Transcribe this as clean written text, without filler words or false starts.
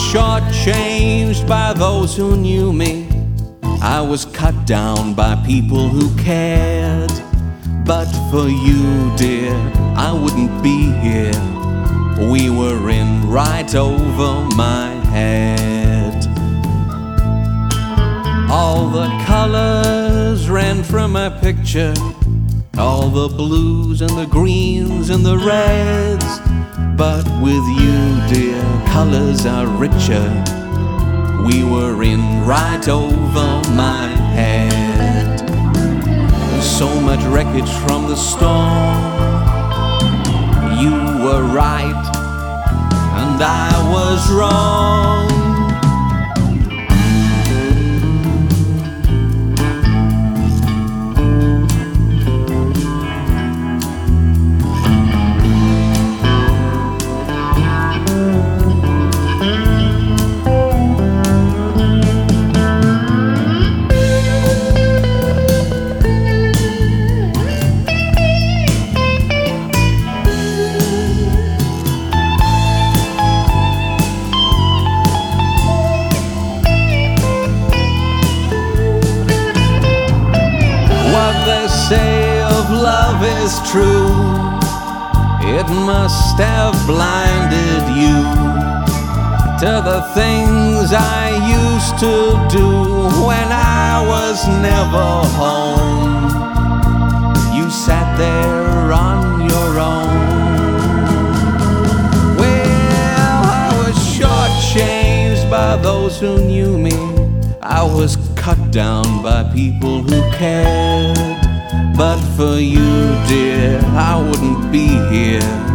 shortchanged by those who knew me. I was cut down by people who cared. But for you, dear, I wouldn't be here. We were in right over my head. All the colors ran from my picture, all the blues and the greens and the reds. But with you, dear, colors are richer. We were in right over my head. So much wreckage from the storm. You were right and I was wrong. Say of love is true, it must have blinded you to the things I used to do when I was never home. You sat there on your own. Well, I was shortchanged by those who knew me. I was cut down by people who cared. But for you, dear, I wouldn't be here.